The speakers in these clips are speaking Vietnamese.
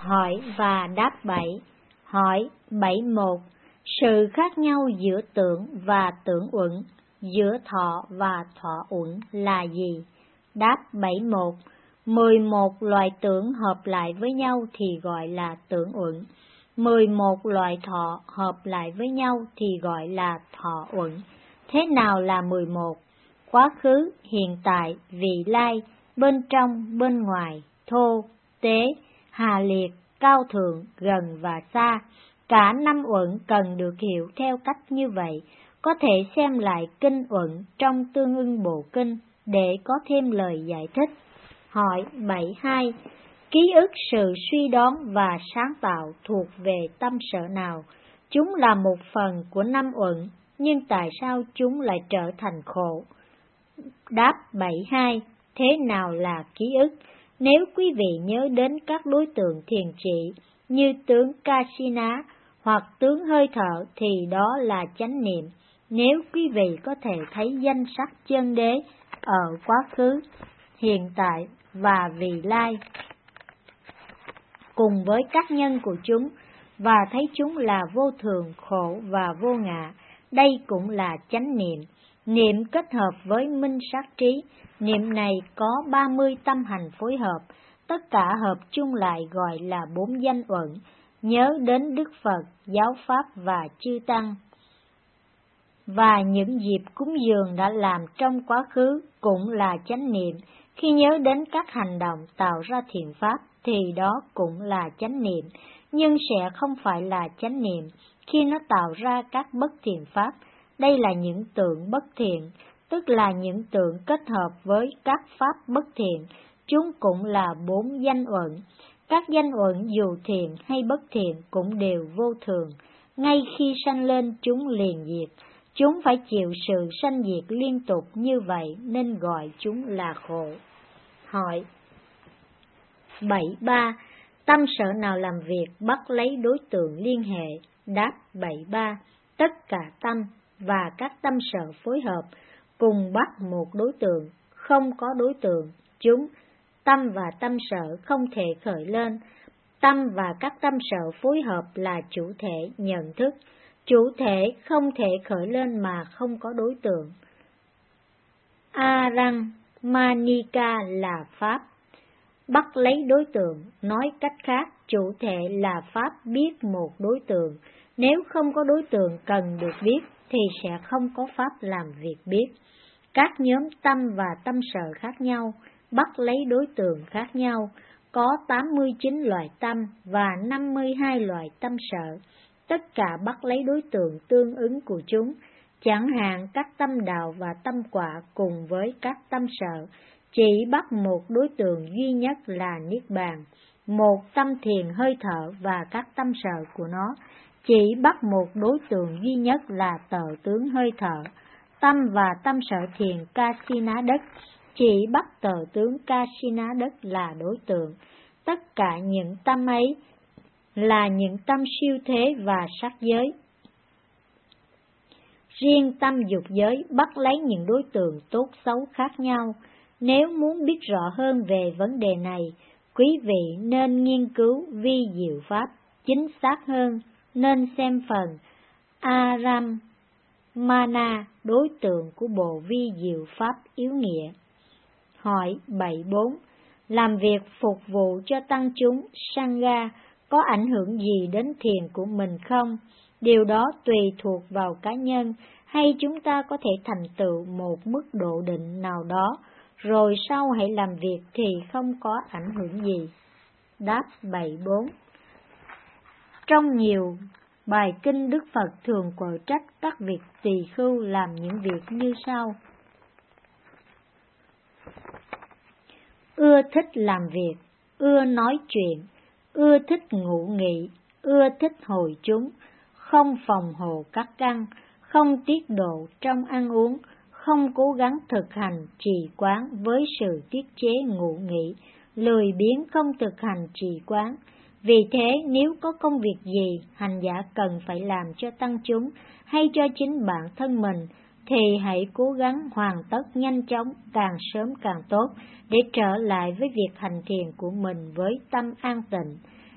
Hỏi và đáp 7. Hỏi 71. Sự khác nhau giữa tưởng và tưởng uẩn, giữa thọ và thọ uẩn là gì? Đáp 71. 11 loại tưởng hợp lại với nhau thì gọi là tưởng uẩn. 11 loại thọ hợp lại với nhau thì gọi là thọ uẩn. Thế nào là 11? Quá khứ, hiện tại, vị lai, bên trong, bên ngoài, thô, tế, hà liệt, cao thượng, gần và xa. Cả 5 uẩn cần được hiểu theo cách như vậy. Có thể xem lại kinh uẩn trong tương ưng bộ kinh để có thêm lời giải thích. Hỏi 72. Ký ức, sự suy đoán và sáng tạo thuộc về tâm sở nào? Chúng là một phần của 5 uẩn, nhưng tại sao chúng lại trở thành khổ? Đáp 72. Thế nào là ký ức? Nếu quý vị nhớ đến các đối tượng thiền trị như tướng Kasina hoặc tướng hơi thở thì đó là chánh niệm. Nếu quý vị có thể thấy danh sắc chân đế ở quá khứ, hiện tại và vị lai cùng với các nhân của chúng và thấy chúng là vô thường, khổ và vô ngã, đây cũng là chánh niệm. Niệm kết hợp với minh sát trí, niệm này có 30 tâm hành phối hợp, tất cả hợp chung lại gọi là 4 danh uẩn. Nhớ đến Đức Phật, giáo pháp và chư tăng và những dịp cúng dường đã làm trong quá khứ cũng là chánh niệm. Khi nhớ đến các hành động tạo ra thiện pháp thì đó cũng là chánh niệm, nhưng sẽ không phải là chánh niệm khi nó tạo ra các bất thiện pháp. Đây là những tượng bất thiện, tức là những tượng kết hợp với các pháp bất thiện. Chúng cũng là 4 danh uẩn. Các danh uẩn dù thiện hay bất thiện cũng đều vô thường. Ngay khi sanh lên chúng liền diệt. Chúng phải chịu sự sanh diệt liên tục như vậy nên gọi chúng là khổ. Hỏi 73. Tâm sở nào làm việc bắt lấy đối tượng liên hệ? Đáp 73. Tất cả tâm và các tâm sở phối hợp cùng bắt một đối tượng, không có đối tượng. Chúng, tâm và tâm sở không thể khởi lên. Tâm và các tâm sở phối hợp là chủ thể nhận thức. Chủ thể không thể khởi lên mà không có đối tượng. Arang Manika là pháp bắt lấy đối tượng, nói cách khác, chủ thể là pháp biết một đối tượng. Nếu không có đối tượng cần được biết thì sẽ không có pháp làm việc biết. Các nhóm tâm và tâm sở khác nhau bắt lấy đối tượng khác nhau, có 89 loại tâm và 52 loại tâm sở. Tất cả bắt lấy đối tượng tương ứng của chúng, chẳng hạn các tâm đạo và tâm quả cùng với các tâm sở, chỉ bắt một đối tượng duy nhất là Niết Bàn. Một tâm thiền hơi thở và các tâm sở của nó, chỉ bắt một đối tượng duy nhất là tờ tướng hơi thở. Tâm và tâm sở thiền Kasina đất, chỉ bắt tờ tướng Kasina đất là đối tượng. Tất cả những tâm ấy là những tâm siêu thế và sắc giới. Riêng tâm dục giới bắt lấy những đối tượng tốt xấu khác nhau. Nếu muốn biết rõ hơn về vấn đề này, quý vị nên nghiên cứu vi diệu pháp. Chính xác hơn, nên xem phần Aram Mana, đối tượng của bộ vi diệu pháp yếu nghĩa. Hỏi 74. Làm việc phục vụ cho tăng chúng Sangha có ảnh hưởng gì đến thiền của mình không? Điều đó tùy thuộc vào cá nhân, hay chúng ta có thể thành tựu một mức độ định nào đó, rồi sau hãy làm việc thì không có ảnh hưởng gì. Đáp 74. Trong nhiều bài kinh, Đức Phật thường quở trách các vị tỳ khưu làm những việc như sau. Ưa thích làm việc, ưa nói chuyện, ưa thích ngụ nghị, ưa thích hội chúng, không phòng hộ các căn, không tiết độ trong ăn uống, không cố gắng thực hành trì quán với sự tiết chế ngụ nghị, lười biếng không thực hành trì quán. Vì thế, nếu có công việc gì hành giả cần phải làm cho tăng chúng hay cho chính bản thân mình, thì hãy cố gắng hoàn tất nhanh chóng, càng sớm càng tốt, để trở lại với việc hành thiền của mình với tâm an tịnh.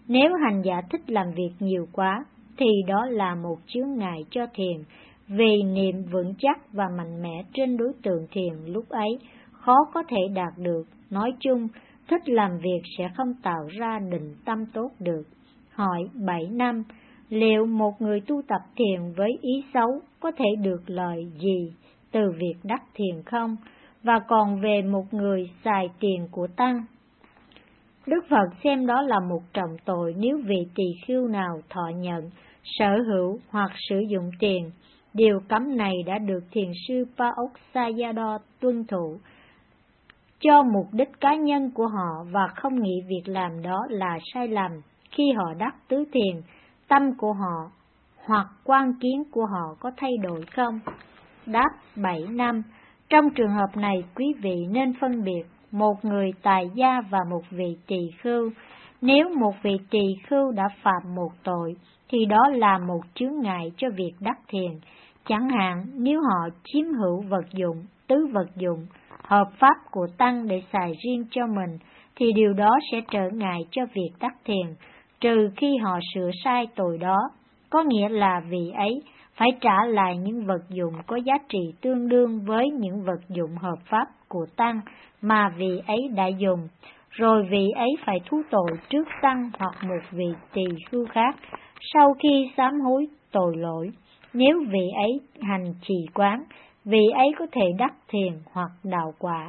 Nếu hành giả thích làm việc nhiều quá, thì đó là một chướng ngại cho thiền, vì niệm vững chắc và mạnh mẽ trên đối tượng thiền lúc ấy khó có thể đạt được. Nói chung, thích làm việc sẽ không tạo ra định tâm tốt được. Hỏi 7 năm, liệu một người tu tập thiền với ý xấu có thể được lợi gì từ việc đắc thiền không? Và còn về một người xài tiền của tăng, Đức Phật xem đó là một trọng tội nếu vị tỳ khưu nào thọ nhận, sở hữu hoặc sử dụng tiền. Điều cấm này đã được thiền sư Pa-ốc Sayadaw tuân thủ cho mục đích cá nhân của họ và không nghĩ việc làm đó là sai lầm. Khi họ đắc tứ thiền, tâm của họ hoặc quan kiến của họ có thay đổi không? Đáp 7 năm. Trong trường hợp này, quý vị nên phân biệt một người tài gia và một vị tỳ khưu. Nếu một vị tỳ khưu đã phạm một tội, thì đó là một chướng ngại cho việc đắc thiền. Chẳng hạn, nếu họ chiếm hữu vật dụng, tứ vật dụng, hợp pháp của tăng để xài riêng cho mình, thì điều đó sẽ trở ngại cho việc đắc thiền, trừ khi họ sửa sai tội đó. Có nghĩa là vị ấy phải trả lại những vật dụng có giá trị tương đương với những vật dụng hợp pháp của tăng mà vị ấy đã dùng, rồi vị ấy phải thú tội trước tăng hoặc một vị tỳ khưu khác sau khi sám hối tội lỗi. Nếu vị ấy hành trì quán, vị ấy có thể đắc thiền hoặc đạo quả.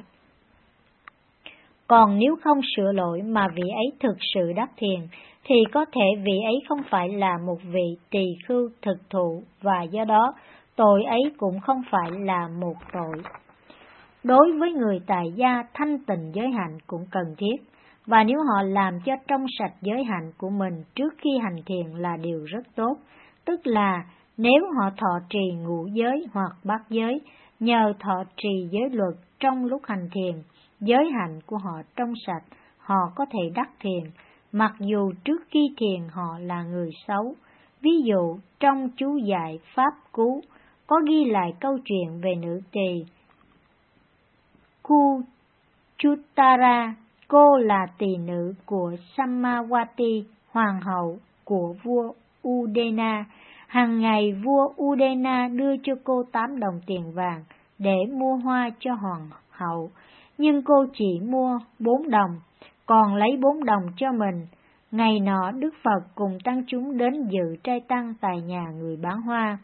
Còn nếu không sửa lỗi mà vị ấy thực sự đắc thiền, thì có thể vị ấy không phải là một vị tỳ khưu thực thụ, và do đó tội ấy cũng không phải là một tội. Đối với người tại gia, thanh tịnh giới hạnh cũng cần thiết, và nếu họ làm cho trong sạch giới hạnh của mình trước khi hành thiền là điều rất tốt, tức là nếu họ thọ trì ngũ giới hoặc bát giới, nhờ thọ trì giới luật trong lúc hành thiền, giới hạnh của họ trong sạch, họ có thể đắc thiền, mặc dù trước khi thiền họ là người xấu. Ví dụ, trong chú dạy Pháp Cú, có ghi lại câu chuyện về nữ tỳ Kuchuttara. Cô là tỳ nữ của Samawati, hoàng hậu của vua Udena. Hàng ngày vua Udena đưa cho cô 8 đồng tiền vàng để mua hoa cho hoàng hậu, nhưng cô chỉ mua 4 đồng, còn lấy 4 đồng cho mình. Ngày nọ, Đức Phật cùng tăng chúng đến dự trai tăng tại nhà người bán hoa.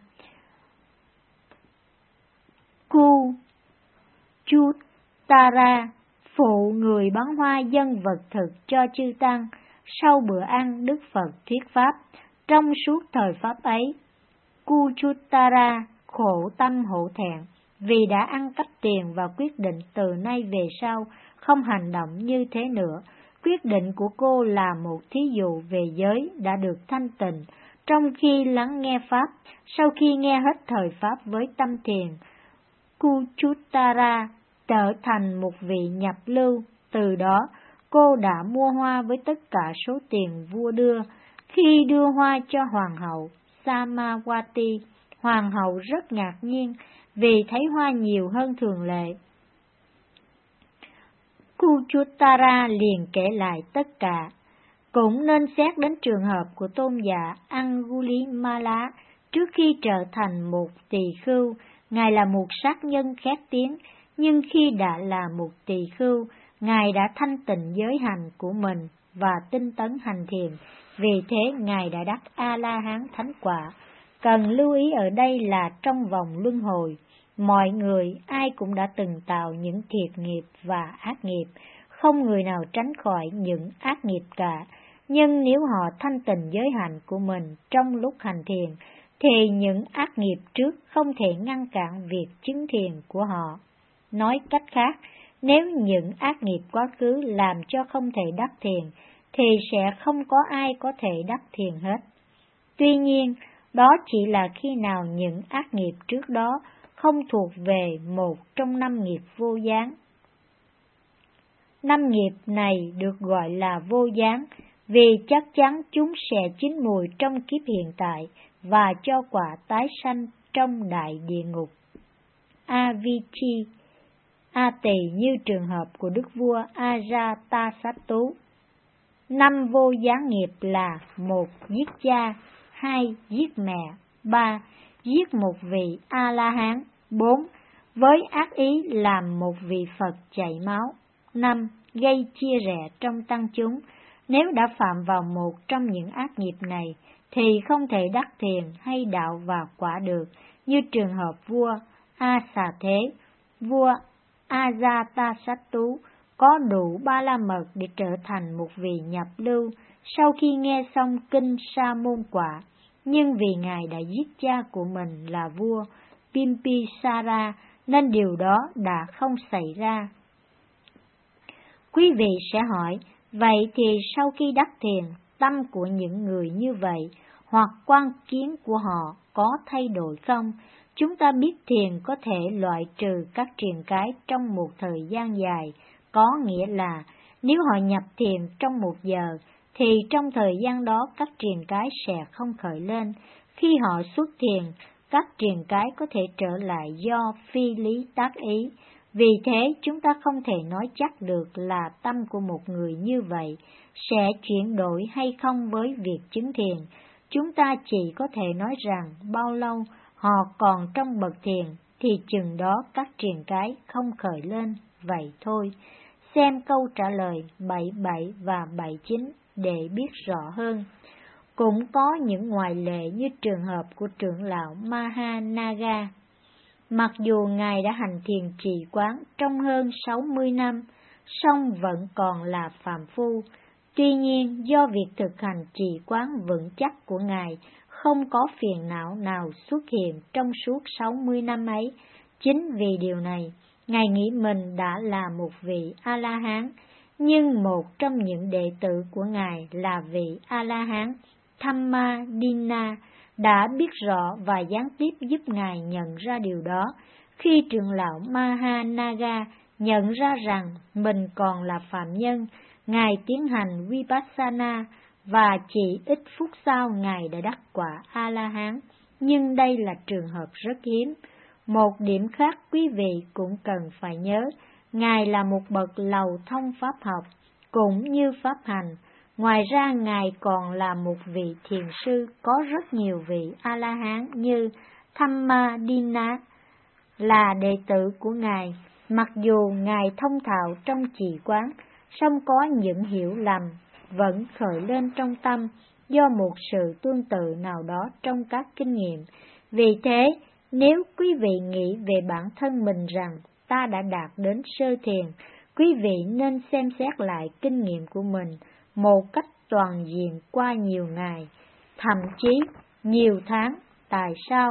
Kuchuttara phụ người bán hoa dâng vật thực cho chư tăng. Sau bữa ăn, Đức Phật thuyết pháp. Trong suốt thời pháp ấy, Kuchuttara khổ tâm hổ thẹn vì đã ăn cắp tiền và quyết định từ nay về sau không hành động như thế nữa. Quyết định của cô là một thí dụ về giới đã được thanh tịnh trong khi lắng nghe pháp. Sau khi nghe hết thời pháp với tâm thiền, Kuchuttara trở thành một vị nhập lưu. Từ đó, cô đã mua hoa với tất cả số tiền vua đưa. Khi đưa hoa cho hoàng hậu Samawati, hoàng hậu rất ngạc nhiên vì thấy hoa nhiều hơn thường lệ. Kuchuttara liền kể lại tất cả. Cũng nên xét đến trường hợp của tôn giả Angulimala. Trước khi trở thành một tỳ khưu, Ngài là một sát nhân khét tiếng, nhưng khi đã là một tỳ khưu, Ngài đã thanh tịnh giới hành của mình và tinh tấn hành thiền, vì thế Ngài đã đắc A-la-hán thánh quả. Cần lưu ý ở đây là trong vòng luân hồi, mọi người ai cũng đã từng tạo những thiệt nghiệp và ác nghiệp, không người nào tránh khỏi những ác nghiệp cả. Nhưng nếu họ thanh tịnh giới hạnh của mình trong lúc hành thiền, thì những ác nghiệp trước không thể ngăn cản việc chứng thiền của họ. Nói cách khác, nếu những ác nghiệp quá khứ làm cho không thể đắc thiền, thì sẽ không có ai có thể đắc thiền hết. Tuy nhiên, đó chỉ là khi nào những ác nghiệp trước đó không thuộc về một trong 5 nghiệp vô gián. 5 nghiệp này được gọi là vô gián vì chắc chắn chúng sẽ chín mùi trong kiếp hiện tại và cho quả tái sanh trong đại địa ngục Avichi, A Tỳ, như trường hợp của đức vua Ajatasattu. 5 vô gián nghiệp là: 1. Giết cha, 2. Giết mẹ, 3. Giết một vị A-la-hán, 4. Với ác ý làm một vị Phật chảy máu, 5. Gây chia rẽ trong tăng chúng. Nếu đã phạm vào một trong những ác nghiệp này thì không thể đắc thiền hay đạo vào quả được, như trường hợp vua A Xà Thế, vua Ajatasattu có đủ 3 la mật để trở thành một vị nhập lưu sau khi nghe xong kinh Sa Môn Quả, nhưng vì ngài đã giết cha của mình là vua Bimbisara nên điều đó đã không xảy ra. Quý vị sẽ hỏi, vậy thì sau khi đắc thiền, tâm của những người như vậy hoặc quan kiến của họ có thay đổi không? Chúng ta biết thiền có thể loại trừ các triền cái trong một thời gian dài, có nghĩa là nếu họ nhập thiền trong 1 giờ, thì trong thời gian đó các triền cái sẽ không khởi lên. Khi họ xuất thiền, các triền cái có thể trở lại do phi lý tác ý. Vì thế chúng ta không thể nói chắc được là tâm của một người như vậy sẽ chuyển đổi hay không với việc chứng thiền. Chúng ta chỉ có thể nói rằng bao lâu họ còn trong bậc thiền thì chừng đó các triền cái không khởi lên, vậy thôi. Xem câu trả lời 77 và 79 để biết rõ hơn. Cũng có những ngoại lệ như trường hợp của trưởng lão Mahanaga. Mặc dù Ngài đã hành thiền trì quán trong hơn 60 năm, song vẫn còn là phàm phu. Tuy nhiên, do việc thực hành trì quán vững chắc của Ngài, không có phiền não nào xuất hiện trong suốt 60 năm ấy. Chính vì điều này, Ngài nghĩ mình đã là một vị A-la-hán, nhưng một trong những đệ tử của Ngài là vị A-la-hán Thammadina đã biết rõ và gián tiếp giúp Ngài nhận ra điều đó. Khi trưởng lão Mahanaga nhận ra rằng mình còn là phạm nhân, Ngài tiến hành Vipassana và chỉ ít phút sau Ngài đã đắc quả A-la-hán. Nhưng đây là trường hợp rất hiếm. Một điểm khác quý vị cũng cần phải nhớ, Ngài là một bậc lầu thông pháp học, cũng như pháp hành. Ngoài ra Ngài còn là một vị thiền sư, có rất nhiều vị A-la-hán như Thammadina là đệ tử của Ngài. Mặc dù Ngài thông thạo trong trì quán, song có những hiểu lầm vẫn khởi lên trong tâm do một sự tương tự nào đó trong các kinh nghiệm. Vì thế, nếu quý vị nghĩ về bản thân mình rằng ta đã đạt đến sơ thiền, quý vị nên xem xét lại kinh nghiệm của mình một cách toàn diện qua nhiều ngày, thậm chí nhiều tháng. Tại sao?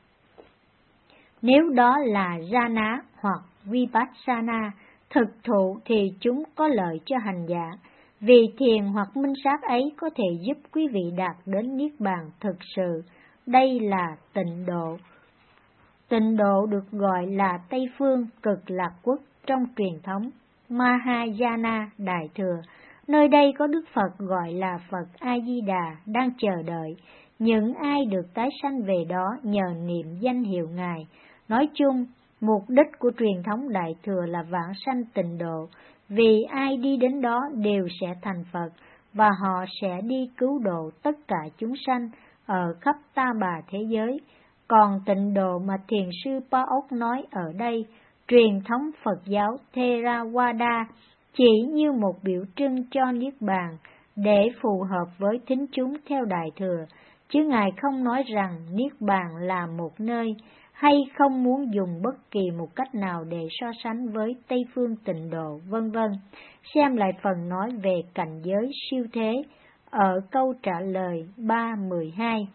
Nếu đó là jhana hoặc vipassana thực thụ thì chúng có lợi cho hành giả, vì thiền hoặc minh sát ấy có thể giúp quý vị đạt đến niết bàn thực sự. Đây là tịnh độ. Tịnh độ được gọi là Tây Phương Cực Lạc Quốc trong truyền thống Mahayana Đại Thừa. Nơi đây có Đức Phật gọi là Phật A-di-đà đang chờ đợi những ai được tái sanh về đó nhờ niệm danh hiệu Ngài. Nói chung, mục đích của truyền thống Đại Thừa là vãng sanh tịnh độ, vì ai đi đến đó đều sẽ thành Phật và họ sẽ đi cứu độ tất cả chúng sanh ở khắp ta bà thế giới. Còn tịnh độ mà thiền sư Pa-ốc nói ở đây, truyền thống Phật giáo Theravada, chỉ như một biểu trưng cho niết bàn để phù hợp với thính chúng theo Đại Thừa, chứ Ngài không nói rằng niết bàn là một nơi, hay không muốn dùng bất kỳ một cách nào để so sánh với Tây Phương tịnh độ, vân vân. Xem lại phần nói về cảnh giới siêu thế ở câu trả lời 3.12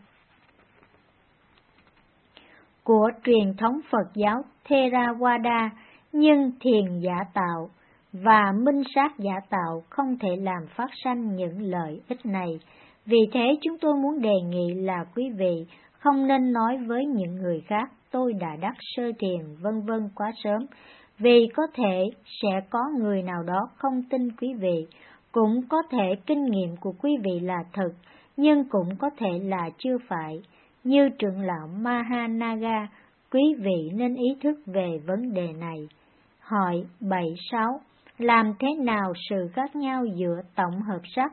của truyền thống Phật giáo Theravada. Nhưng thiền giả tạo và minh sát giả tạo không thể làm phát sanh những lợi ích này. Vì thế chúng tôi muốn đề nghị là quý vị không nên nói với những người khác tôi đã đắc sơ thiền vân vân quá sớm, vì có thể sẽ có người nào đó không tin quý vị. Cũng có thể kinh nghiệm của quý vị là thật, nhưng cũng có thể là chưa phải. Như trưởng lão Mahanaga, quý vị nên ý thức về vấn đề này. Hỏi 76. Làm thế nào sự khác nhau giữa tổng hợp sắc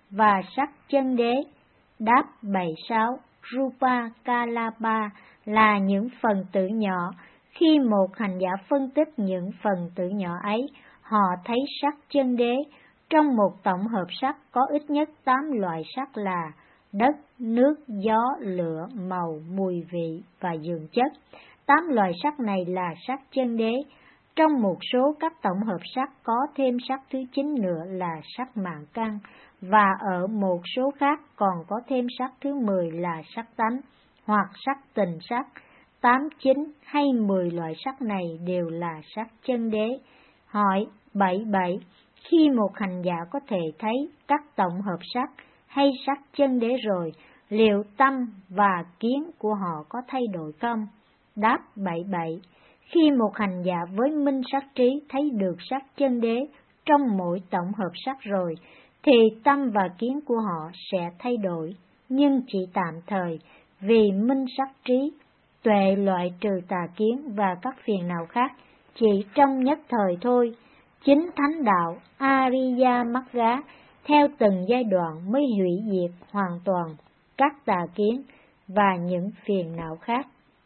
và sắc chân đế? Đáp 76. Rupa Kalapa là những phần tử nhỏ. Khi một hành giả phân tích những phần tử nhỏ ấy, họ thấy sắc chân đế. Trong một tổng hợp sắc có ít nhất 8 loại sắc là đất, nước, gió, lửa, màu, mùi vị và dường chất. 8 loại sắc này là sắc chân đế. Trong một số các tổng hợp sắc có thêm sắc thứ 9 nữa là sắc mạng căn, và ở một số khác còn có thêm sắc thứ 10 là sắc tánh hoặc sắc tình sắc. 8, 9 hay 10 loại sắc này đều là sắc chân đế. Hỏi 77. Khi một hành giả có thể thấy các tổng hợp sắc hay sắc chân đế rồi, liệu tâm và kiến của họ có thay đổi không? Đáp 77. Khi một hành giả với minh sắc trí thấy được sắc chân đế trong mỗi tổng hợp sắc rồi, thì tâm và kiến của họ sẽ thay đổi, nhưng chỉ tạm thời, vì minh sắc trí, tuệ loại trừ tà kiến và các phiền não khác chỉ trong nhất thời thôi. Chính thánh đạo Ariya Magga theo từng giai đoạn mới hủy diệt hoàn toàn các tà kiến và những phiền não khác.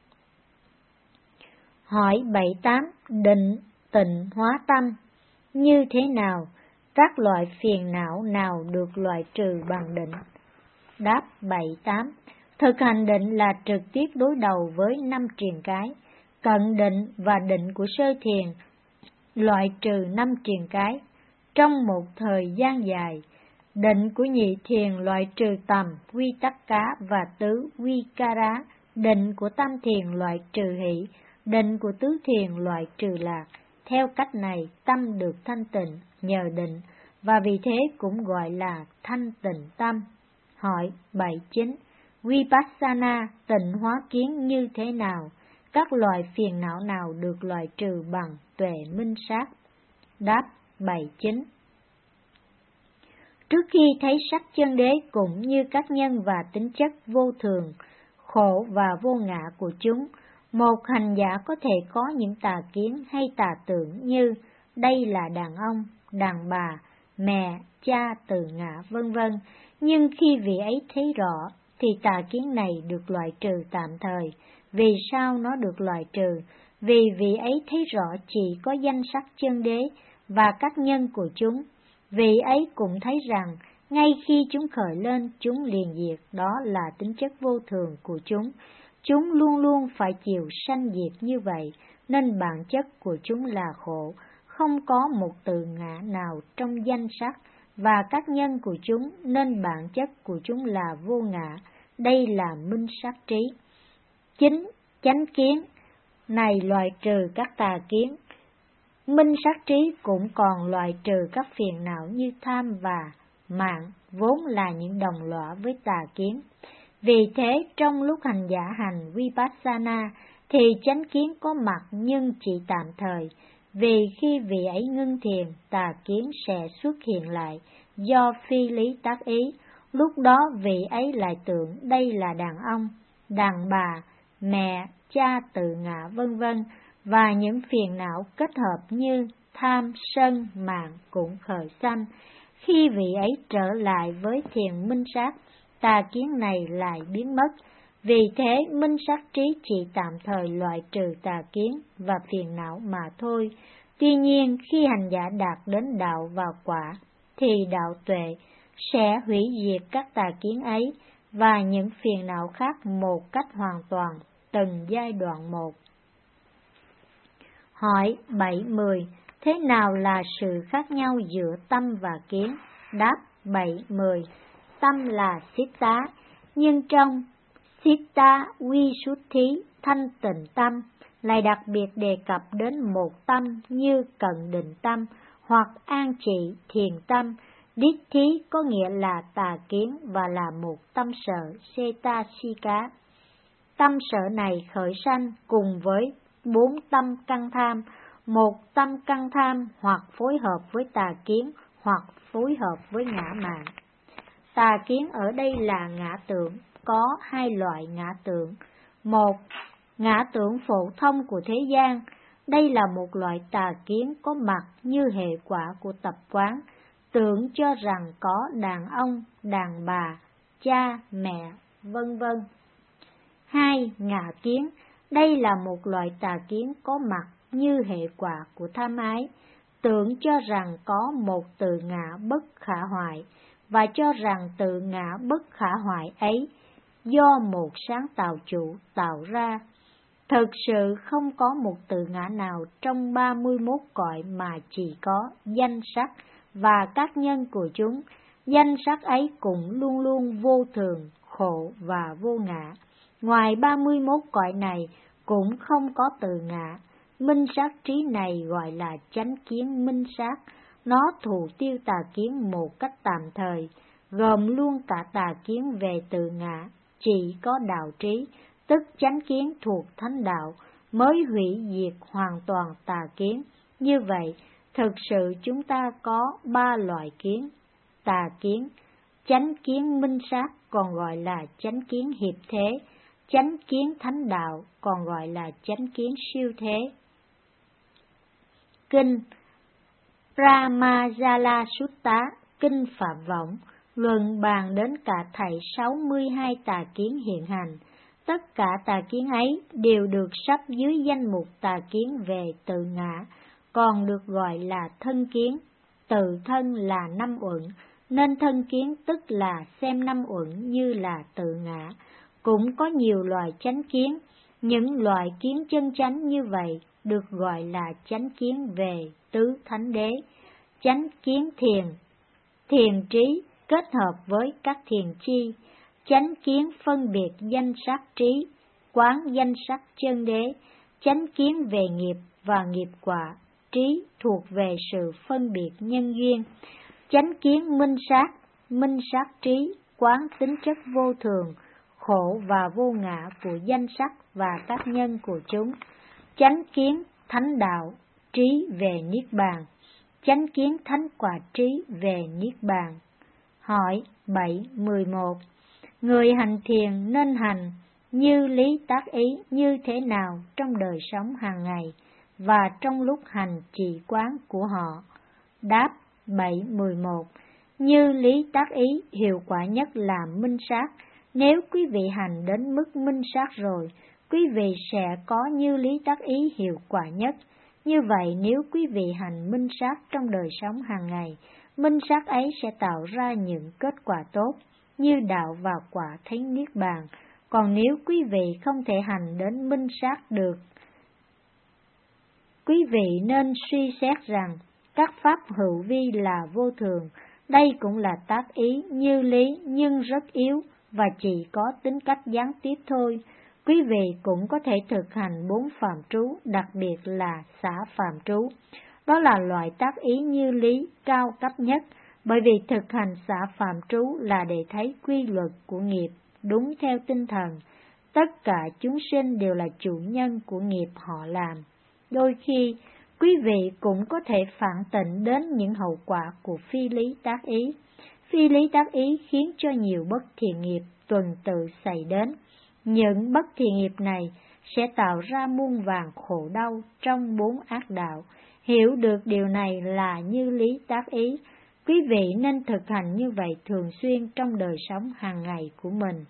Hỏi 78. Định tịnh hóa tâm như thế nào? Các loại phiền não nào được loại trừ bằng định? Đáp 78. Thực hành định là trực tiếp đối đầu với 5 triền cái. Cận định và định của sơ thiền loại trừ 5 triền cái trong một thời gian dài. Định của nhị thiền loại trừ tầm, quy tắc cá và tứ, quy ca rá. Định của tam thiền loại trừ hỷ. Định của tứ thiền loại trừ lạc. Theo cách này, tâm được thanh tịnh nhờ định, và vì thế cũng gọi là thanh tịnh tâm. Hỏi 79. Vipassana tịnh hóa kiến như thế nào? Các loại phiền não nào được loại trừ bằng tuệ minh sát? Đáp 79. Trước khi thấy sắc chân đế cũng như các nhân và tính chất vô thường, khổ và vô ngã của chúng, một hành giả có thể có những tà kiến hay tà tưởng như đây là đàn ông, đàn bà, mẹ, cha, từ ngã, vân vân. Nhưng khi vị ấy thấy rõ thì tà kiến này được loại trừ tạm thời. Vì sao nó được loại trừ? Vì vị ấy thấy rõ chỉ có danh sắc chân đế và các nhân của chúng. Vị ấy cũng thấy rằng ngay khi chúng khởi lên, chúng liền diệt, đó là tính chất vô thường của chúng. Chúng luôn luôn phải chịu sanh diệt như vậy, nên bản chất của chúng là khổ, không có một từ ngã nào trong danh sắc, và các nhân của chúng nên bản chất của chúng là vô ngã. Đây là minh sát trí. Chính chánh kiến này loại trừ các tà kiến. Minh sát trí cũng còn loại trừ các phiền não như tham và mạng, vốn là những đồng lõa với tà kiến. Vì thế, trong lúc hành giả hành Vipassana, thì chánh kiến có mặt nhưng chỉ tạm thời, vì khi vị ấy ngưng thiền, tà kiến sẽ xuất hiện lại do phi lý tác ý. Lúc đó vị ấy lại tưởng đây là đàn ông, đàn bà, mẹ, cha, tự ngã, vân vân, và những phiền não kết hợp như tham, sân, mạng cũng khởi sanh. Khi vị ấy trở lại với thiền minh sát, tà kiến này lại biến mất. Vì thế, minh sát trí chỉ tạm thời loại trừ tà kiến và phiền não mà thôi. Tuy nhiên, khi hành giả đạt đến đạo và quả, thì đạo tuệ sẽ hủy diệt các tà kiến ấy và những phiền não khác một cách hoàn toàn, từng giai đoạn một. Hỏi 70. Thế nào là sự khác nhau giữa tâm và kiến? Đáp 70. Tâm là Sitta, nhưng trong Sitta Visuddhi thanh tịnh tâm lại đặc biệt đề cập đến một tâm như cận định tâm hoặc an trị thiền tâm. Ditthi có nghĩa là tà kiến và là một tâm sở Cetasika. Tâm sở này khởi sanh cùng với 4 tâm căn tham, một tâm căn tham hoặc phối hợp với tà kiến hoặc phối hợp với ngã mạn. Tà kiến ở đây là ngã tưởng, có 2 loại ngã tưởng. Một, ngã tưởng phổ thông của thế gian. Đây là một loại tà kiến có mặt như hệ quả của tập quán. tưởng cho rằng có đàn ông, đàn bà, cha, mẹ, vân vân. 2. Ngạ kiến. Đây là một loại tà kiến có mặt như hệ quả của tham ái, tưởng cho rằng có một từ ngã bất khả hoại, và cho rằng từ ngã bất khả hoại ấy do một sáng tạo chủ tạo ra. Thực sự không có một từ ngã nào trong 31 cõi mà chỉ có danh sắc và các nhân của chúng. Danh sắc ấy cũng luôn luôn vô thường, khổ và vô ngã. Ngoài 31 cõi này cũng không có từ ngã. Minh sát trí này gọi là chánh kiến minh sát. Nó thụ tiêu tà kiến một cách tạm thời, gồm luôn cả tà kiến về từ ngã. Chỉ có đạo trí, tức chánh kiến thuộc thánh đạo, mới hủy diệt hoàn toàn tà kiến. Như vậy, thực sự chúng ta có 3 loại kiến: tà kiến, chánh kiến minh sát còn gọi là chánh kiến hiệp thế, chánh kiến thánh đạo còn gọi là chánh kiến siêu thế. Kinh Pramajala Sutta, kinh Phạm Võng, luận bàn đến cả thảy 62 tà kiến hiện hành. Tất cả tà kiến ấy đều được sắp dưới danh mục tà kiến về tự ngã, còn được gọi là thân kiến. Tự thân là 5 uẩn, nên thân kiến tức là xem 5 uẩn như là tự ngã. Cũng có nhiều loại chánh kiến, những loại kiến chân chánh như vậy được gọi là chánh kiến về tứ thánh đế. Chánh kiến thiền, thiền trí kết hợp với các thiền chi. Chánh kiến phân biệt danh sắc trí, quán danh sắc chân đế. Chánh kiến về nghiệp và nghiệp quả, trí thuộc về sự phân biệt nhân duyên. Chánh kiến minh sát trí, quán tính chất vô thường, khổ và vô ngã của danh sắc và các nhân của chúng. Chánh kiến thánh đạo, trí về niết bàn. Chánh kiến thánh quả trí về niết bàn. Hỏi 7.11. Người hành thiền nên hành như lý tác ý như thế nào trong đời sống hàng ngày và trong lúc hành trì quán của họ? Đáp 7.11. Như lý tác ý hiệu quả nhất là minh sát. Nếu quý vị hành đến mức minh sát rồi, quý vị sẽ có như lý tác ý hiệu quả nhất. Như vậy, nếu quý vị hành minh sát trong đời sống hàng ngày, minh sát ấy sẽ tạo ra những kết quả tốt như đạo và quả thấy niết bàn. Còn nếu quý vị không thể hành đến minh sát được, quý vị nên suy xét rằng các pháp hữu vi là vô thường. Đây cũng là tác ý như lý nhưng rất yếu và chỉ có tính cách gián tiếp thôi. Quý vị cũng có thể thực hành 4 phạm trú, đặc biệt là xả phạm trú. Đó là loại tác ý như lý cao cấp nhất, bởi vì thực hành xả phạm trú là để thấy quy luật của nghiệp đúng theo tinh thần. Tất cả chúng sinh đều là chủ nhân của nghiệp họ làm. Đôi khi, quý vị cũng có thể phản tỉnh đến những hậu quả của phi lý tác ý. Phi lý tác ý khiến cho nhiều bất thiện nghiệp tuần tự xảy đến. Những bất thiện nghiệp này sẽ tạo ra muôn vàn khổ đau trong 4 ác đạo. Hiểu được điều này là như lý tác ý. Quý vị nên thực hành như vậy thường xuyên trong đời sống hàng ngày của mình.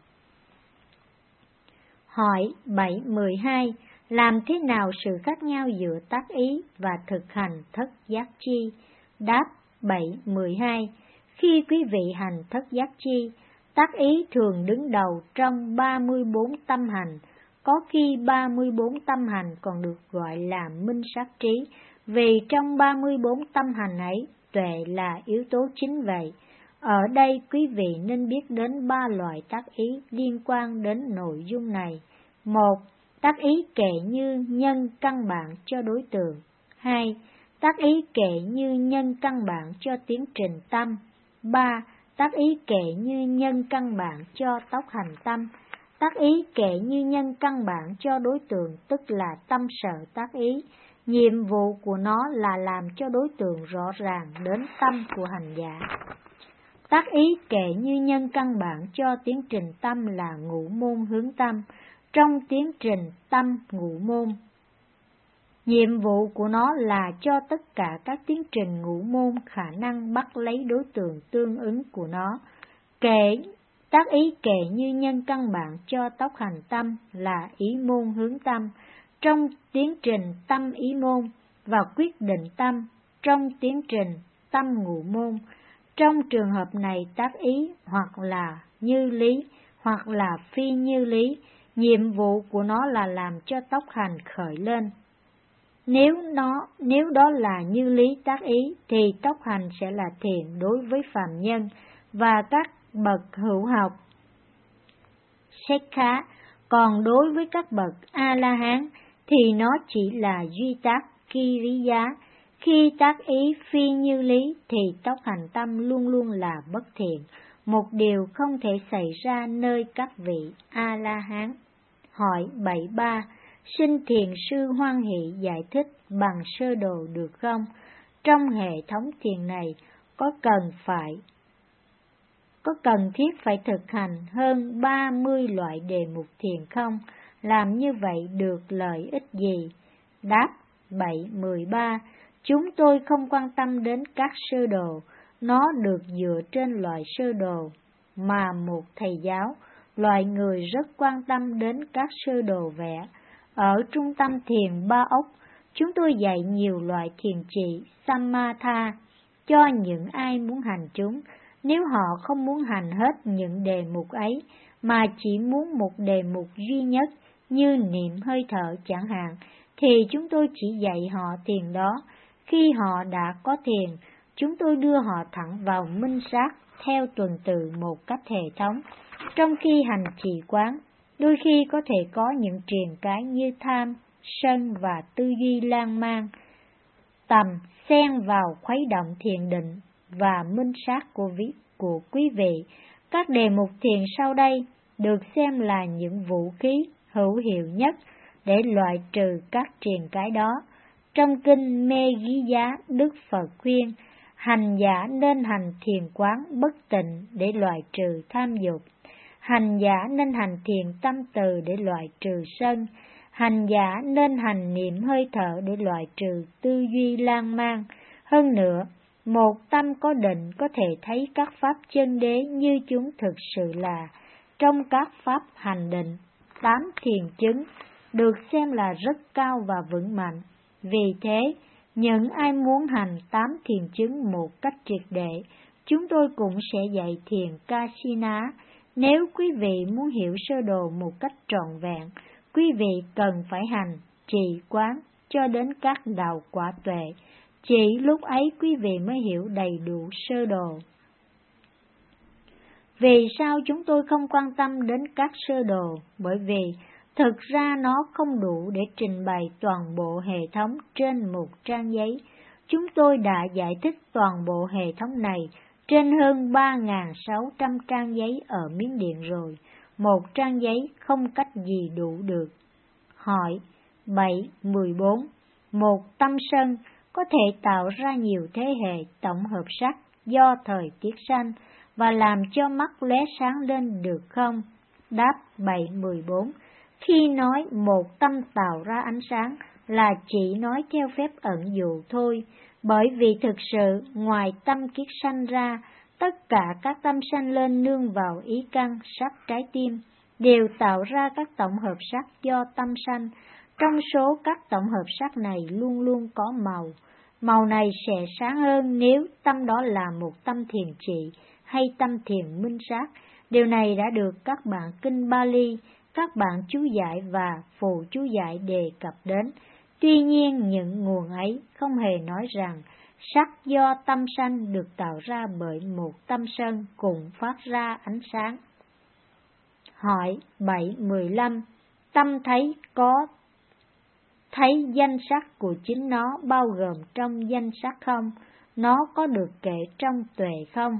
Hỏi 7.12. Làm thế nào sự khác nhau giữa tác ý và thực hành thất giác chi? Đáp 7.12. Khi quý vị hành thất giác chi, tác ý thường đứng đầu trong 34 tâm hành. Có khi 34 tâm hành còn được gọi là minh sát trí, vì trong 34 tâm hành ấy, tuệ là yếu tố chính vậy. Ở đây quý vị nên biết đến 3 loại tác ý liên quan đến nội dung này. 1. Tác ý kệ như nhân căn bản cho đối tượng. 2. Tác ý kệ như nhân căn bản cho tiến trình tâm. 3. Tác ý kệ như nhân căn bản cho tốc hành tâm. Tác ý kệ như nhân căn bản cho đối tượng tức là tâm sở tác ý. Nhiệm vụ của nó là làm cho đối tượng rõ ràng đến tâm của hành giả. Tác ý kệ như nhân căn bản cho tiến trình tâm là ngũ môn hướng tâm. Trong tiến trình tâm ngũ môn, Nhiệm vụ của nó là cho tất cả các tiến trình ngũ môn khả năng bắt lấy đối tượng tương ứng của nó. Tác ý kệ như nhân căn bản cho tốc hành tâm là ý môn hướng tâm trong tiến trình tâm ý môn và quyết định tâm trong tiến trình tâm ngũ môn. Trong trường hợp này tác ý hoặc là như lý hoặc là phi như lý, nhiệm vụ của nó là làm cho tốc hành khởi lên. Nếu đó là như lý tác ý thì tốc hành sẽ là thiện đối với phàm nhân và các bậc hữu học khá. Còn đối với các bậc A-la-hán thì nó chỉ là duy tác Kiriya. Khi tác ý phi như lý thì tốc hành tâm luôn luôn là bất thiện, một điều không thể xảy ra nơi các vị A-la-hán. Hỏi 73. Xin thiền sư hoan hỷ giải thích bằng sơ đồ được không? Trong hệ thống thiền này có cần thiết phải thực hành hơn 30 loại đề mục thiền không? Làm như vậy được lợi ích gì? Đáp 7.13. Chúng tôi không quan tâm đến các sơ đồ, nó được dựa trên loại sơ đồ mà một thầy giáo, loại người rất quan tâm đến các sơ đồ vẽ. Ở trung tâm thiền Ba Ốc, chúng tôi dạy nhiều loại thiền trị Samatha cho những ai muốn hành chúng. Nếu họ không muốn hành hết những đề mục ấy, mà chỉ muốn một đề mục duy nhất như niệm hơi thở chẳng hạn, thì chúng tôi chỉ dạy họ thiền đó. Khi họ đã có thiền, chúng tôi đưa họ thẳng vào minh sát theo tuần tự một cách hệ thống. Trong khi hành trì quán, đôi khi có thể có những triền cái như tham, sân và tư duy lan man, tầm xen vào khuấy động thiền định và minh sát của quý vị. Các đề mục thiền sau đây được xem là những vũ khí hữu hiệu nhất để loại trừ các triền cái đó. Trong kinh Mê Ghi Giá, Đức Phật khuyên hành giả nên hành thiền quán bất tịnh để loại trừ tham dục. Hành giả nên hành thiền tâm từ để loại trừ sân. Hành giả nên hành niệm hơi thở để loại trừ tư duy lan man. Hơn nữa, một tâm có định có thể thấy các pháp chân đế như chúng thực sự là. Trong các pháp hành định, 8 thiền chứng được xem là rất cao và vững mạnh. Vì thế, những ai muốn hành 8 thiền chứng một cách triệt để, chúng tôi cũng sẽ dạy thiền Kasina. Nếu quý vị muốn hiểu sơ đồ một cách trọn vẹn, quý vị cần phải hành trì quán cho đến các đạo quả tuệ. Chỉ lúc ấy quý vị mới hiểu đầy đủ sơ đồ. Vì sao chúng tôi không quan tâm đến các sơ đồ? Bởi vì thực ra nó không đủ để trình bày toàn bộ hệ thống trên một trang giấy. Chúng tôi đã giải thích toàn bộ hệ thống này trên hơn 3.600 trang giấy ở Miến Điện rồi. Một trang giấy không cách gì đủ được. Hỏi 7.14. Một tâm sân có thể tạo ra nhiều thế hệ tổng hợp sắc do thời tiết sanh và làm cho mắt lóe sáng lên được không? Đáp 7.14. Khi nói một tâm tạo ra ánh sáng là chỉ nói theo phép ẩn dụ thôi, bởi vì thực sự ngoài tâm kiết sanh ra, tất cả các tâm sanh lên nương vào ý căn sắc trái tim đều tạo ra các tổng hợp sắc do tâm sanh. Trong số các tổng hợp sắc này luôn luôn có màu. Màu này sẽ sáng hơn nếu tâm đó là một tâm thiền trị hay tâm thiền minh sát. Điều này đã được các bản kinh Bali, các bản chú giải và phù chú giải đề cập đến. Tuy nhiên, những nguồn ấy không hề nói rằng sắc do tâm sanh được tạo ra bởi một tâm sân cùng phát ra ánh sáng. Hỏi 7.15. Tâm thấy có thấy danh sắc của chính nó bao gồm trong danh sắc không? Nó có được kể trong tuệ không?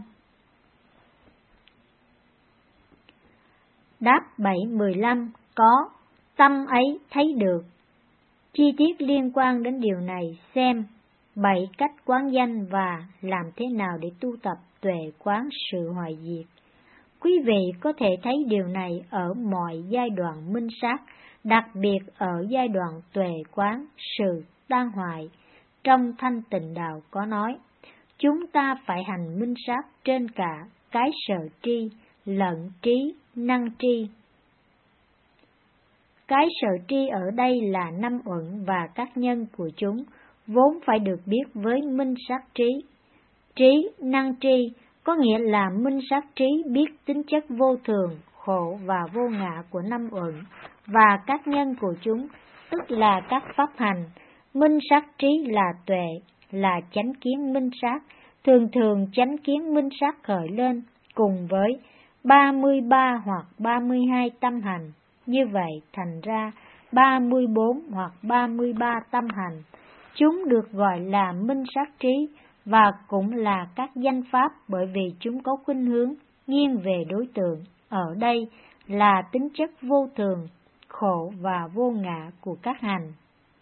Đáp 7.15. Có, tâm ấy thấy được. Chi tiết liên quan đến điều này xem 7 cách quán danh và làm thế nào để tu tập tuệ quán sự hoại diệt. Quý vị có thể thấy điều này ở mọi giai đoạn minh sát, đặc biệt ở giai đoạn tuệ quán sự tan hoại. Trong Thanh Tịnh Đạo có nói, chúng ta phải hành minh sát trên cả cái sở tri, lẫn trí, năng tri. Cái sở tri ở đây là năm uẩn và các nhân của chúng, vốn phải được biết với minh sát trí. Trí, năng tri có nghĩa là minh sát trí biết tính chất vô thường, khổ và vô ngã của năm uẩn và các nhân của chúng, tức là các pháp hành. Minh sát trí là tuệ, là chánh kiến minh sát, thường thường chánh kiến minh sát khởi lên cùng với 33 hoặc 32 tâm hành. Như vậy thành ra 34 hoặc 33 tâm hành. Chúng được gọi là minh sát trí và cũng là các danh pháp bởi vì chúng có khuynh hướng nghiêng về đối tượng. Ở đây là tính chất vô thường, khổ và vô ngã của các hành.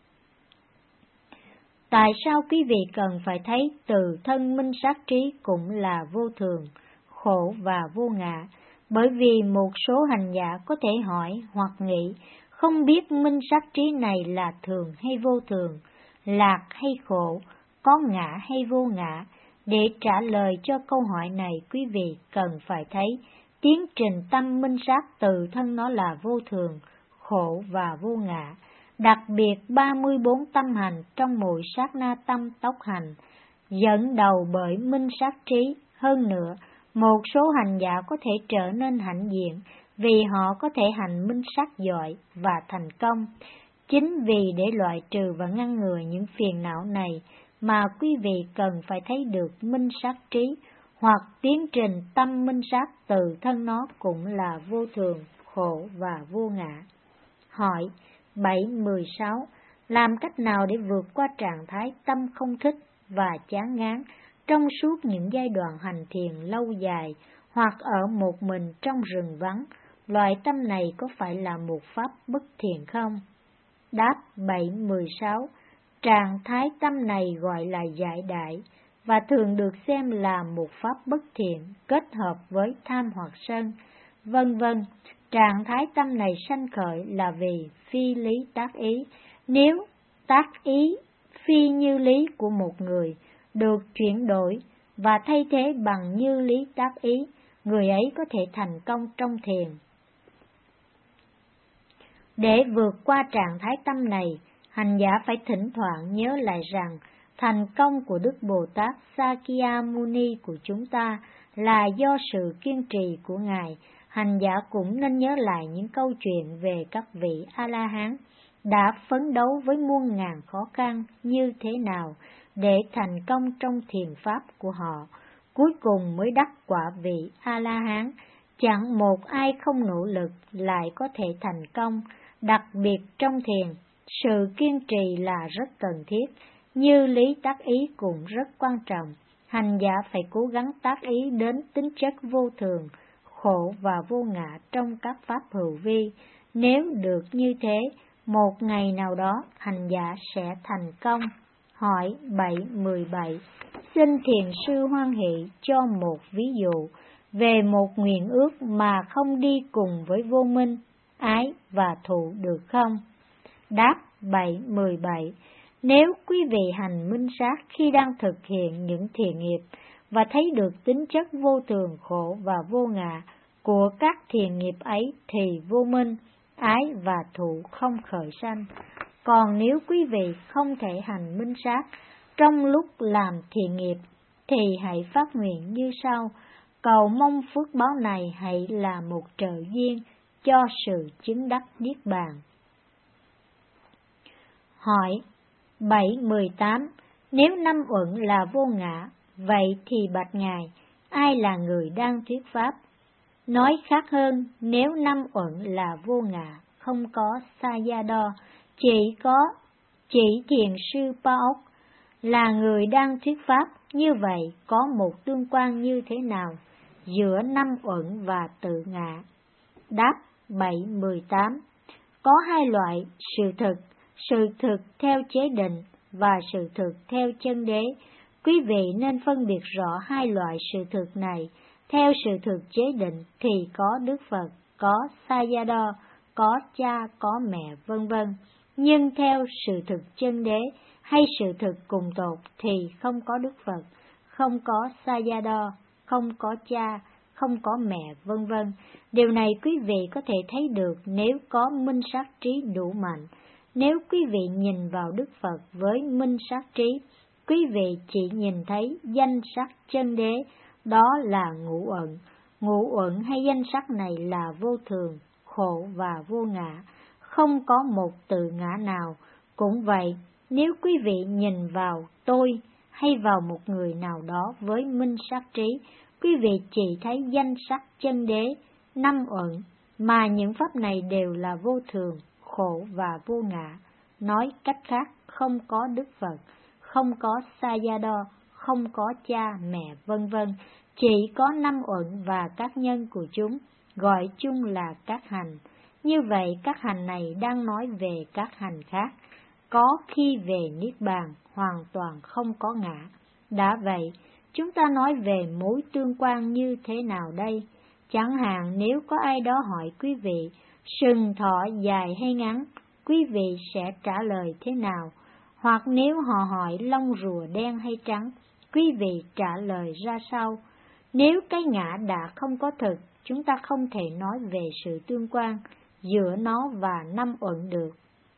Tại sao quý vị cần phải thấy từ thân minh sát trí cũng là vô thường, khổ và vô ngã? Bởi vì một số hành giả có thể hỏi hoặc nghĩ không biết minh sát trí này là thường hay vô thường, lạc hay khổ, có ngã hay vô ngã. Để trả lời cho câu hỏi này, quý vị cần phải thấy tiến trình tâm minh sát từ thân nó là vô thường, khổ và vô ngã. Đặc biệt 34 tâm hành trong mỗi sát na tâm tốc hành, dẫn đầu bởi minh sát trí. Hơn nữa, một số hành giả có thể trở nên hãnh diện vì họ có thể hành minh sát giỏi và thành công. Chính vì để loại trừ và ngăn ngừa những phiền não này mà quý vị cần phải thấy được minh sát trí, hoặc tiến trình tâm minh sát từ thân nó cũng là vô thường, khổ và vô ngã. Hỏi 7.16. Làm cách nào để vượt qua trạng thái tâm không thích và chán ngán trong suốt những giai đoạn hành thiền lâu dài hoặc ở một mình trong rừng vắng? Loại tâm này có phải là một pháp bất thiện không? Đáp 7.16. Trạng thái tâm này gọi là giải đại và thường được xem là một pháp bất thiện kết hợp với tham hoặc sân, vân vân. Trạng thái tâm này sanh khởi là vì phi lý tác ý. Nếu tác ý phi như lý của một người được chuyển đổi và thay thế bằng như lý tác ý, người ấy có thể thành công trong thiền. Để vượt qua trạng thái tâm này, hành giả phải thỉnh thoảng nhớ lại rằng thành công của Đức Bồ Tát Sakyamuni của chúng ta là do sự kiên trì của Ngài. Hành giả cũng nên nhớ lại những câu chuyện về các vị A-la-hán đã phấn đấu với muôn ngàn khó khăn như thế nào để thành công trong thiền pháp của họ, cuối cùng mới đắc quả vị A-la-hán. Chẳng một ai không nỗ lực lại có thể thành công. Đặc biệt trong thiền, sự kiên trì là rất cần thiết, như lý tác ý cũng rất quan trọng. Hành giả phải cố gắng tác ý đến tính chất vô thường, khổ và vô ngã trong các pháp hữu vi. Nếu được như thế, một ngày nào đó hành giả sẽ thành công. Hỏi 7.17. Xin thiền sư hoan hỷ cho một ví dụ về một nguyện ước mà không đi cùng với vô minh, ái và thụ được không? Đáp 7.17. Nếu quý vị hành minh sát khi đang thực hiện những thiện nghiệp và thấy được tính chất vô thường, khổ và vô ngã của các thiện nghiệp ấy thì vô minh, ái và thụ không khởi sanh. Còn nếu quý vị không thể hành minh sát trong lúc làm thiện nghiệp thì hãy phát nguyện như sau: cầu mong phước báo này hãy là một trợ duyên cho sự chứng đắc niết bàn. Hỏi 7.18. Nếu năm uẩn là vô ngã, vậy thì bạch Ngài, ai là người đang thuyết pháp? Nói khác hơn, nếu năm uẩn là vô ngã, không có Sayadaw, chỉ thiền sư Pa-ốc là người đang thuyết pháp, như vậy có một tương quan như thế nào giữa năm uẩn và tự ngã? Đáp 7.18. Có hai loại sự thực theo chế định và sự thực theo chân đế. Quý vị nên phân biệt rõ hai loại sự thực này. Theo sự thực chế định thì có Đức Phật, có Sayadaw, có cha, có mẹ, vân vân. Nhưng theo sự thực chân đế hay sự thực cùng tột thì không có Đức Phật, không có Sayadaw, không có cha, không có mẹ, vân vân. Điều này quý vị có thể thấy được nếu có minh sát trí đủ mạnh. Nếu quý vị nhìn vào Đức Phật với minh sát trí, quý vị chỉ nhìn thấy danh sắc chân đế, đó là ngũ uẩn. Ngũ uẩn hay danh sắc này là vô thường, khổ và vô ngã, không có một từ ngã nào. Cũng vậy, nếu quý vị nhìn vào tôi hay vào một người nào đó với minh sát trí, quý vị chỉ thấy danh sắc chân đế, năm uẩn, mà những pháp này đều là vô thường, khổ và vô ngã. Nói cách khác, không có Đức Phật, không có Sayadaw, không có cha, mẹ, vân vân, chỉ có năm uẩn và các nhân của chúng, gọi chung là các hành. Như vậy, các hành này đang nói về các hành khác, có khi về Niết Bàn, hoàn toàn không có ngã. Đã vậy, chúng ta nói về mối tương quan như thế nào đây? Chẳng hạn nếu có ai đó hỏi quý vị, sừng thọ dài hay ngắn, quý vị sẽ trả lời thế nào? Hoặc nếu họ hỏi lông rùa đen hay trắng, quý vị trả lời ra sao? Nếu cái ngã đã không có thực, chúng ta không thể nói về sự tương quan giữa nó và năm uẩn được.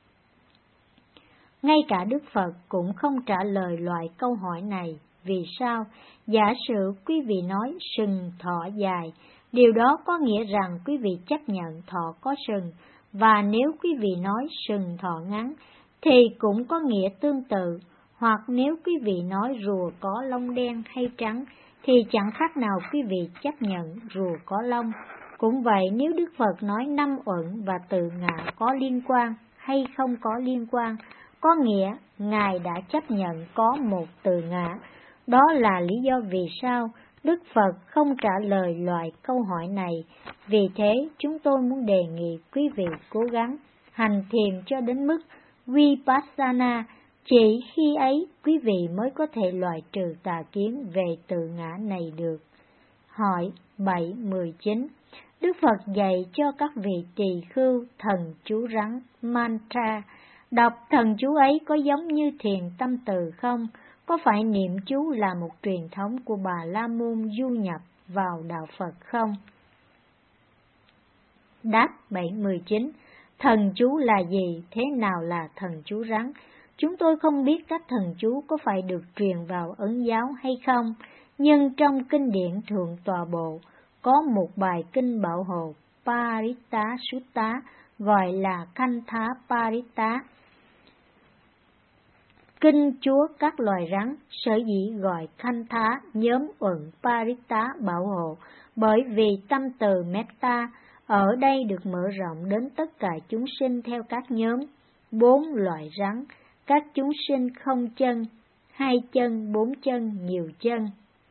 Ngay cả Đức Phật cũng không trả lời loại câu hỏi này. Vì sao? Giả sử quý vị nói sừng thọ dài, điều đó có nghĩa rằng quý vị chấp nhận thọ có sừng, và nếu quý vị nói sừng thọ ngắn, thì cũng có nghĩa tương tự. Hoặc nếu quý vị nói rùa có lông đen hay trắng, thì chẳng khác nào quý vị chấp nhận rùa có lông. Cũng vậy, nếu Đức Phật nói năm uẩn và từ ngã có liên quan hay không có liên quan, có nghĩa Ngài đã chấp nhận có một từ ngã. Đó là lý do vì sao Đức Phật không trả lời loại câu hỏi này. Vì thế, chúng tôi muốn đề nghị quý vị cố gắng hành thiền cho đến mức Vipassana. Chỉ khi ấy quý vị mới có thể loại trừ tà kiến về từ ngã này được. Hỏi 7-19. Đức Phật dạy cho các vị tỳ khưu thần chú rắn mantra. Đọc thần chú ấy có giống như thiền tâm từ không? Có phải niệm chú là một truyền thống của Bà La Môn du nhập vào đạo Phật không? Đáp 7-19. Thần chú là gì? Thế nào là thần chú rắn? Chúng tôi không biết các thần chú có phải được truyền vào Ấn giáo hay không, nhưng trong kinh điển Thượng Tọa Bộ có một bài kinh bảo hộ Paritta Sutta gọi là Kantha Paritta. Kinh chúa các loài rắn, sở dĩ gọi Kantha nhóm uẩn Paritta bảo hộ, bởi vì tâm từ Metta ở đây được mở rộng đến tất cả chúng sinh theo các nhóm, 4 loại rắn, các chúng sinh không chân, 2 chân, 4 chân, nhiều chân.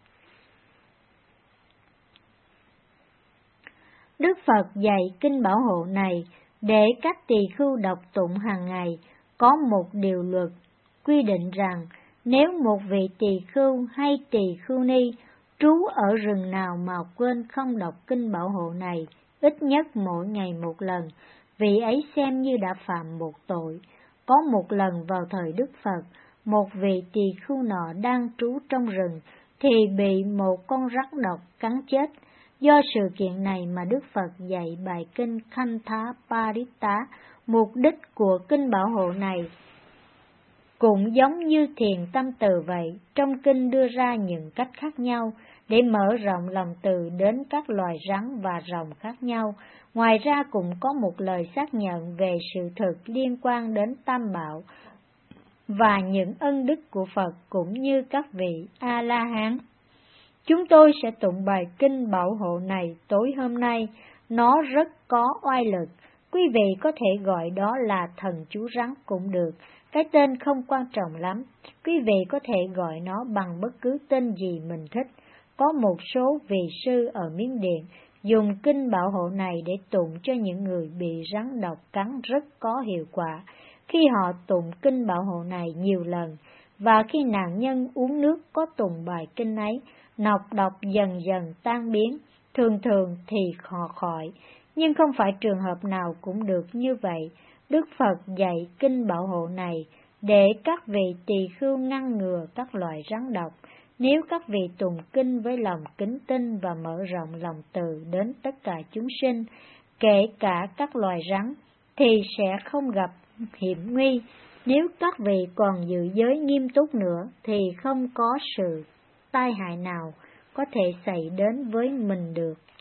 Đức Phật dạy kinh bảo hộ này để các tỳ khưu đọc tụng hàng ngày. Có một điều luật quy định rằng nếu một vị tỳ khưu hay tỳ khưu ni trú ở rừng nào mà quên không đọc kinh bảo hộ này ít nhất mỗi ngày một lần, vị ấy xem như đã phạm một tội. Có một lần vào thời Đức Phật, một vị tỳ khưu nọ đang trú trong rừng thì bị một con rắn độc cắn chết. Do sự kiện này mà Đức Phật dạy bài kinh Kantha Paritta. Mục đích của kinh bảo hộ này cũng giống như thiền tâm từ vậy, trong kinh đưa ra những cách khác nhau để mở rộng lòng từ đến các loài rắn và rồng khác nhau. Ngoài ra cũng có một lời xác nhận về sự thực liên quan đến Tam Bảo và những ân đức của Phật cũng như các vị A-la-hán. Chúng tôi sẽ tụng bài kinh bảo hộ này tối hôm nay. Nó rất có oai lực. Quý vị có thể gọi đó là thần chú rắn cũng được. Cái tên không quan trọng lắm. Quý vị có thể gọi nó bằng bất cứ tên gì mình thích. Có một số vị sư ở Miến Điện dùng kinh bảo hộ này để tụng cho những người bị rắn độc cắn rất có hiệu quả. Khi họ tụng kinh bảo hộ này nhiều lần, và khi nạn nhân uống nước có tụng bài kinh ấy, nọc độc dần dần tan biến, thường thì họ khỏi. Nhưng không phải trường hợp nào cũng được như vậy. Đức Phật dạy kinh bảo hộ này để các vị tỳ khưu ngăn ngừa các loài rắn độc. Nếu các vị tụng kinh với lòng kính tinh và mở rộng lòng từ đến tất cả chúng sinh, kể cả các loài rắn, thì sẽ không gặp hiểm nguy. Nếu các vị còn giữ giới nghiêm túc nữa, thì không có sự tai hại nào có thể xảy đến với mình được.